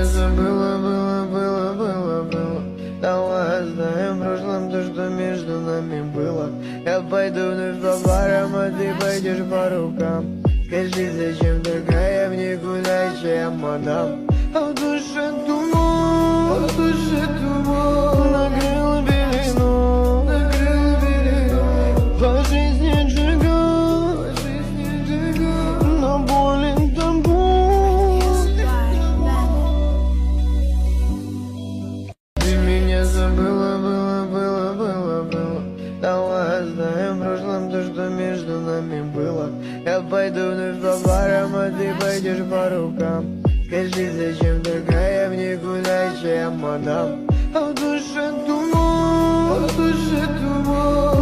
меня забыла, было. Давай оставим в прошлом то, что между нами было. Я пойду вновь по барам, а ты пойдешь по рукам. Скажи, зачем такая в никуда, чем мадам? А в душе туман, накрыл белину, по жизни джиган, но болен тобой. Ты меня забыла, было. Давай оставим в прошлом то, что между нами было. Я пойду вновь по барам, а ты пойдешь по рукам. Скажи, зачем такая в никуда, чем мадам? А в душе туман,